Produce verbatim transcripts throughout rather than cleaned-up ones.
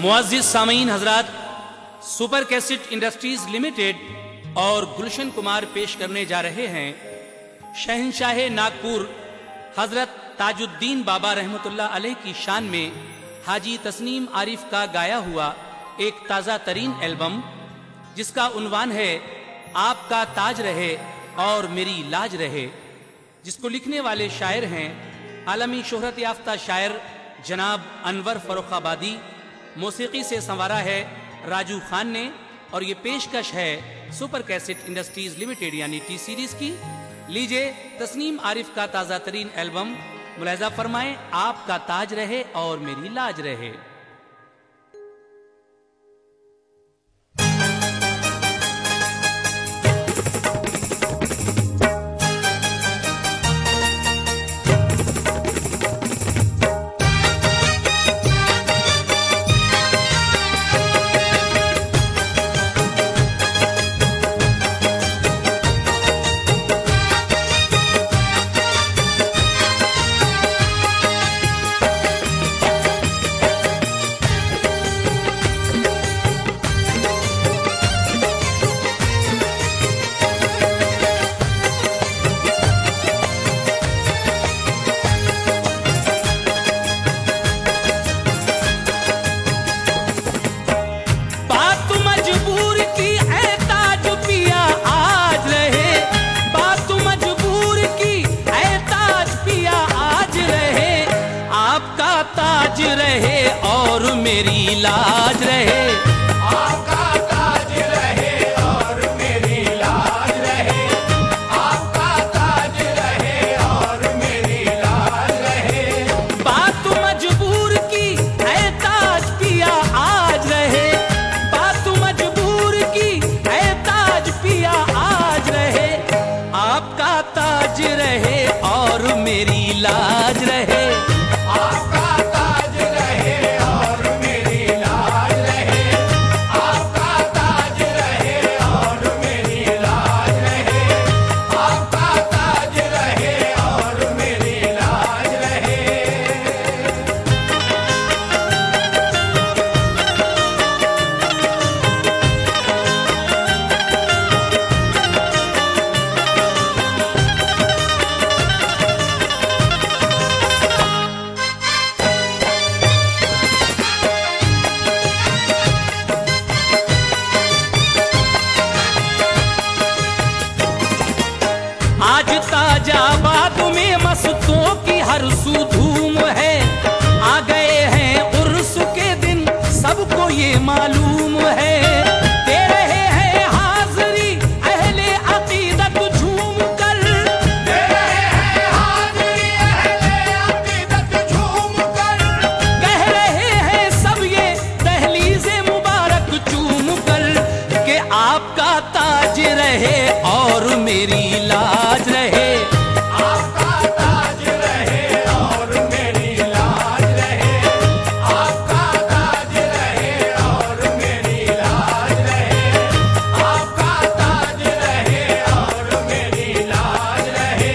मुअज़्ज़िज़ सामीन हजरात, super cassette industries limited और गुलशन कुमार पेश करने जा रहे हैं शहंशाह नागपुर हजरत ताजुद्दीन बाबा रहमतुल्लाह अलैह की शान में हाजी तस्नीम आरिफ का गाया हुआ एक ताज़ा तरीन एल्बम, जिसका उन्वान है आपका ताज रहे और मेरी लाज रहे, जिसको लिखने वाले शायर हैं आलमी शोहरत याफ्ता शायर जनाब अनवर फर्रुखाबादी। मौसीकी से संवारा है राजू खान ने और ये पेशकश है सुपर कैसेट इंडस्ट्रीज लिमिटेड यानी टी सीरीज की। लीजिए तस्नीम आरिफ का ताज़ा तरीन एल्बम मुलाहिजा फरमाएं, आपका ताज रहे और मेरी लाज रहे। ताज रहे और मेरी लाज रहे, आपका ताज रहे और मेरी लाज रहे, आपका ताज रहे और मेरी लाज रहे। बात मजबूर की है ताज पिया आज रहे, बात मजबूर की है ताज पिया आज रहे, आपका ताज रहे और मेरी लाज रहे, आपका ताज रहे और मेरी लाज रहे, आपका ताज रहे और मेरी लाज रहे, आपका ताज रहे और मेरी लाज रहे। आज ताजाबाद में मस्तों की हर सू धूम है, आ गए हैं उर्स के दिन सबको ये मालूम है, दे रहे हैं हाज़री अहले अकीदत झूम कर, दे रहे हैं हाज़री अहले अकीदत झूम कर, कह रहे हैं सब ये दहलीज़े मुबारक चूम कर कि आपका ताज रहे और मेरी लाज रहे, आपका ताज रहे और मेरी लाज रहे, आपका ताज रहे और मेरी लाज रहे, आपका ताज रहे और मेरी लाज रहे।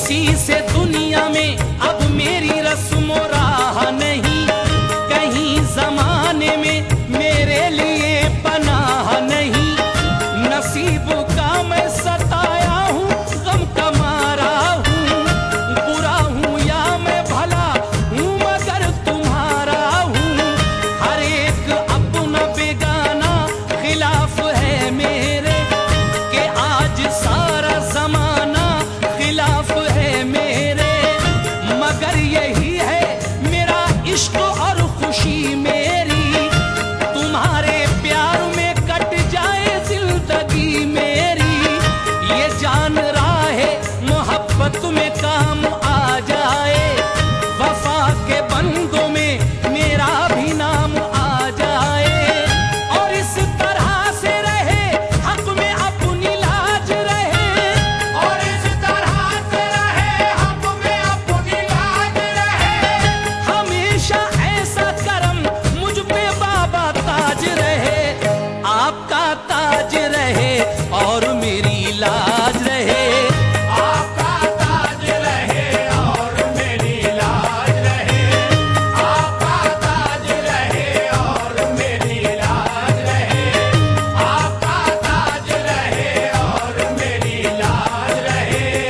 किसी से दुनिया में अब मेरी रस्म राह नहीं, कहीं जमाने में मेरे लिए पनाह नहीं। नसीब का मैं सताया हूँ, गम का मारा हूँ, बुरा हूँ या मैं भला हूँ मगर तुम्हारा हूँ। हर एक अपना बेगाना खिलाफ है मेरे, कि आज सारा जमाना खिलाफ है मेरे। मगर यही है मेरा इश्क और खुशी मेरी, तुम्हारे प्यार में कट जाए जिंदगी मेरी। ये जान राहे मोहब्बत में काम आ जाए, वफा के बंदों में मेरा भी नाम आ जाए। और इस तरह से रहे हक में अपनी लाज रहे, और इस तरह से रहे हक में अपनी लाज रहे। हमेशा ऐसा करम मुझ पे बाबा ताज रहे। आपका ताज रहे और मेरी लाज रहे। आपका ताज रहे और मेरी लाज रहे। आपका ताज रहे और मेरी लाज रहे। आपका ताज रहे और मेरी लाज रहे।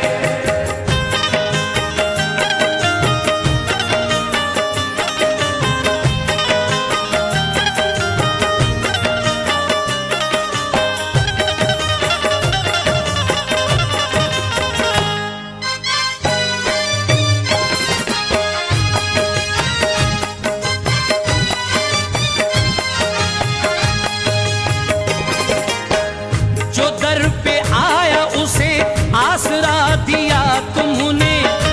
जो दर पे आया उसे आसरा दिया तुमने,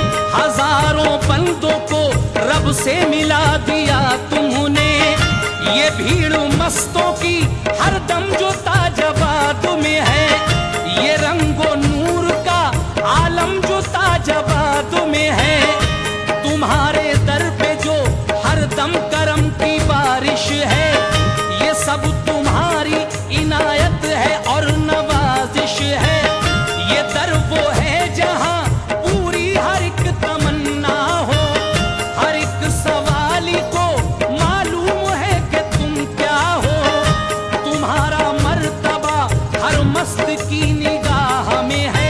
हजारों बंदों को रब से मिला दिया तुमने। ये भीड़ मस्तों की हरदम जो ताजबाद में है, ये रंगो नूर का आलम जो ताजबाद में है। तुम्हारे दर पे जो हरदम करम की बारिश है, ये सब तुम्हारी इनायत है और नवाजिश है। ये दर वो है जहां पूरी हर एक तमन्ना हो, हर एक सवाली को मालूम है कि तुम क्या हो। तुम्हारा मर्तबा हर मस्त की निगाह में है,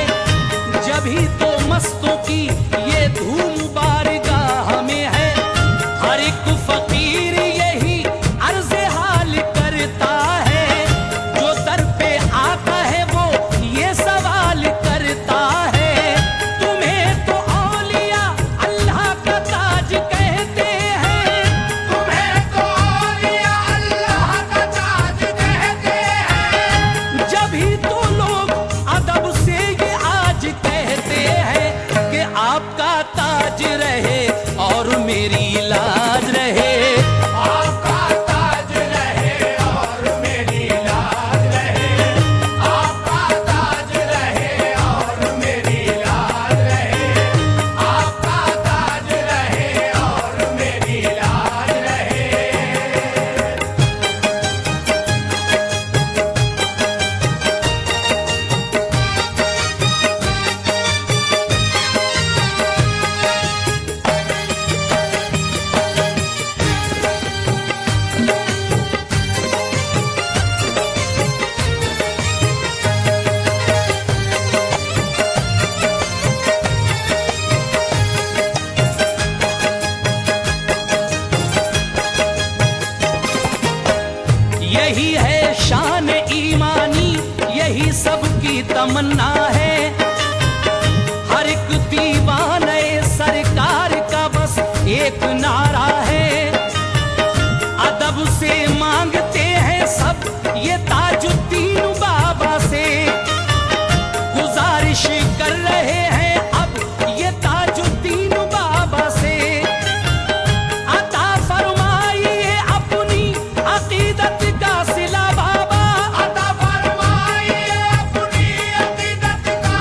जभी तो मस्तों की ये धूम बारगाह में है। हर एक फकीर यही अर्ज़ हाल करता है, जो दर पे आता है वो ये सवाल करता है। तुम्हें तो औलिया अल्लाह का ताज कहते हैं, तुम्हें तो औलिया अल्लाह का ताज कहते हैं। जभी तो लोग अदब से ये आज कहते हैं कि आपका ताज रहे और मेरी लाज रहे। आपका ताज रहे और मेरी लाज रहे। आपका ताज रहे और मेरी लाज रहे। आपका ताज रहे और मेरी लाज रहे। यही है शान ईमानी, यही सबकी तमन्ना है। हर एक दीवाने सरकार का बस एक नारा है, अदब से मांगते हैं सब ये ताजुद्दीन बाबा से। गुजारिश कर रहे हैं अब ये ताजुद्दीन बाबा से, अता फरमाइए अपनी अकीदत का सिला बाबा। अता फरमाइए अपनी अकीदत का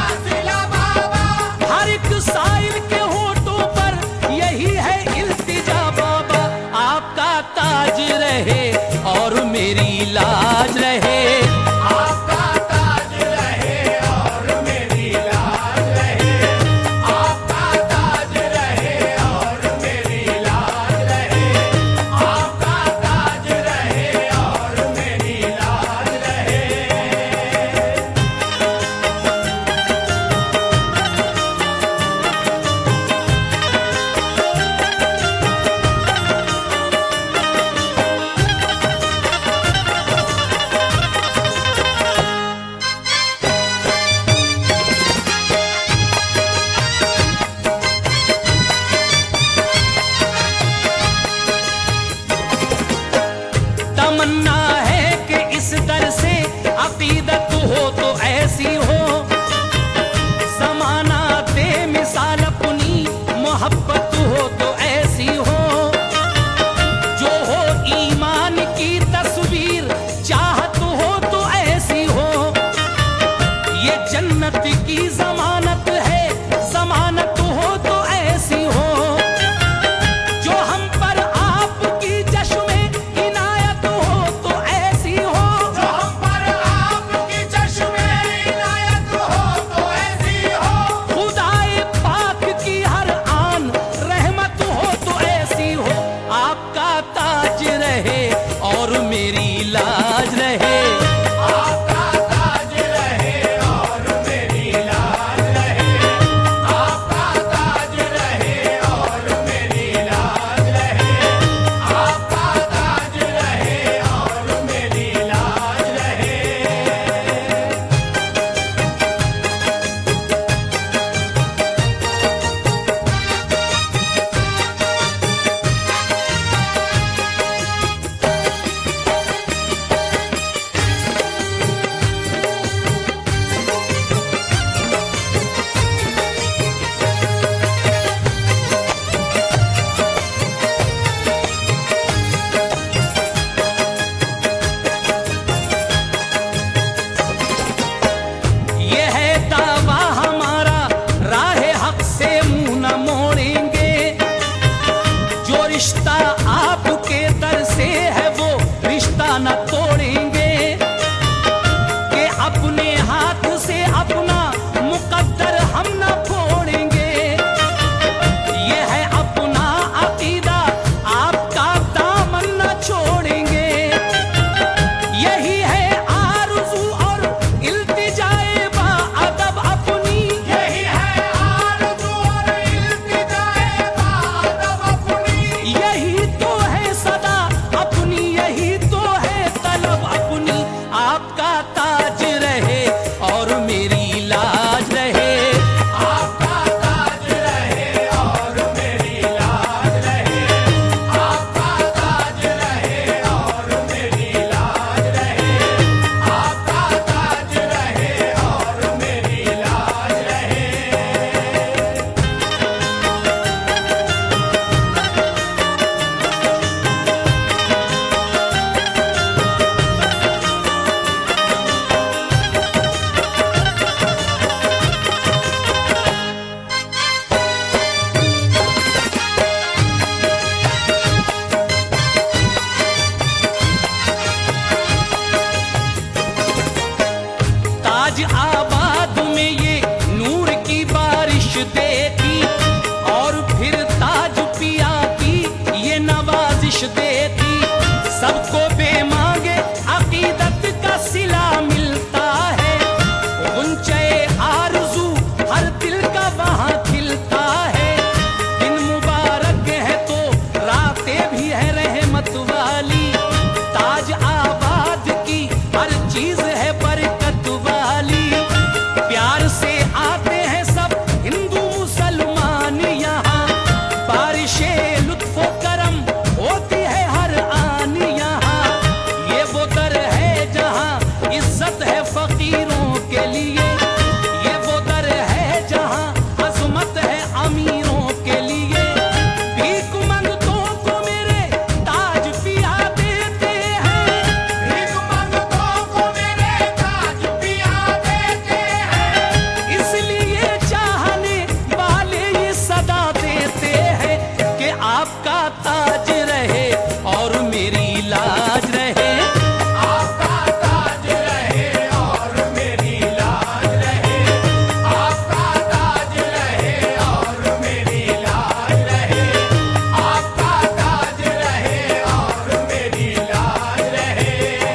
बख्शिश देती और फिर ताज पिया की ये नवाजिश देती। सबको बेमांगे अकीदत का सिला मिलता है, गुंचे आरज़ू हर दिल का वहाँ खिलता है। दिन मुबारक है तो रातें भी है रहमत वाली, ताज आबाद की हर चीज है बरकत वाली। प्यार से आते हैं सब हिंदू मुसलमान यहाँ, बारिशे लुत्फो करम होती है हर आन यहाँ। ये वो दर है जहाँ इज्जत है फकीरों के लिए, ये वो दर है जहाँ अजमत है अमीरों के लिए। भीख मंगतों को मेरे ताज पिया देते हैं, भीख मंगतों को मेरे ताज पिया देते हैं। इसलिए चाहने वाले ये सदा देते हैं कि आपका ताज रहे और मेरी लाज रहे। आपका ताज रहे और मेरी लाज रहे, आपका ताज रहे और मेरी लाज रहे, आपका ताज रहे और मेरी लाज रहे।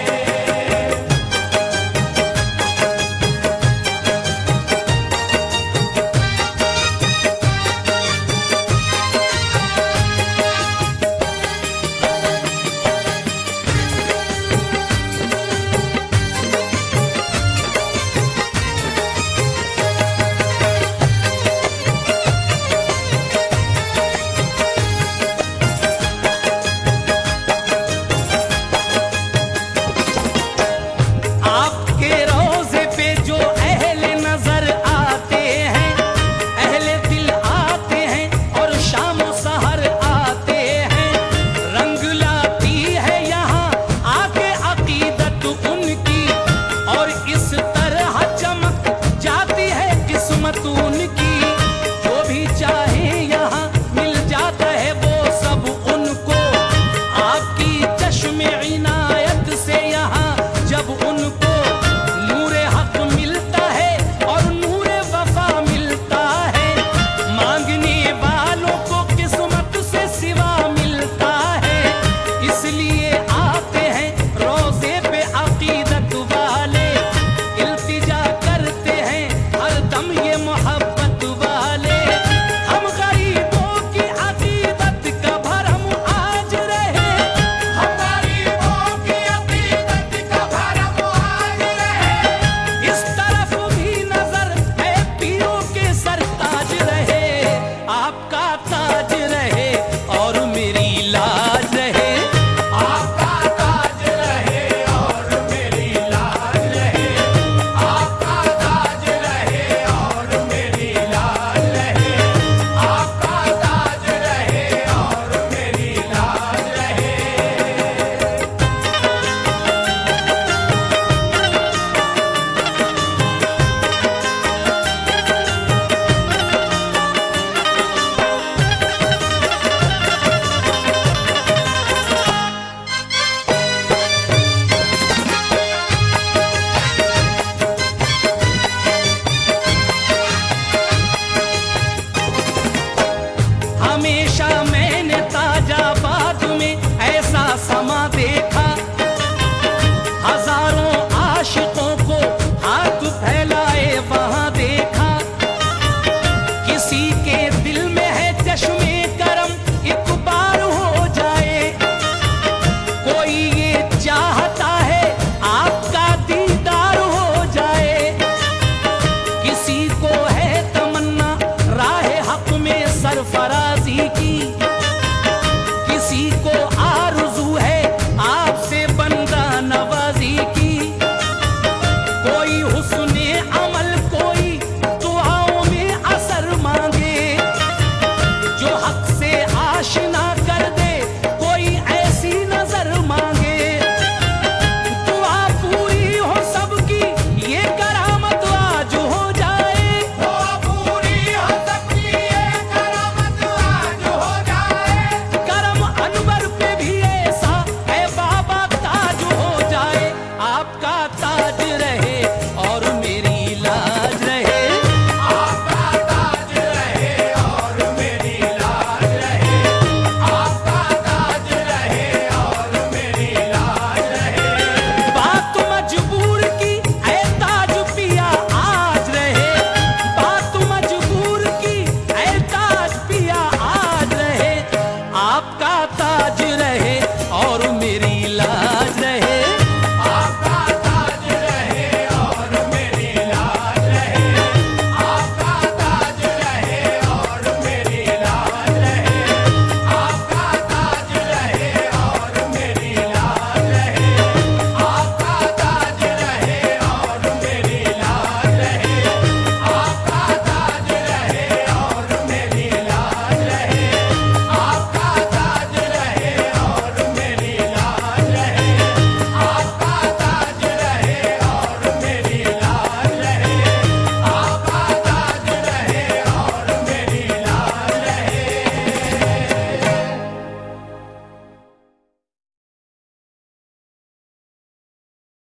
आपके रोजे पे जो अहले नजर आते हैं, अहले दिल आते हैं और शाम सहर आते हैं। रंग लाती है यहाँ आके अकीदत उनकी और इस तरह चमक जाती है किस्मत उनकी।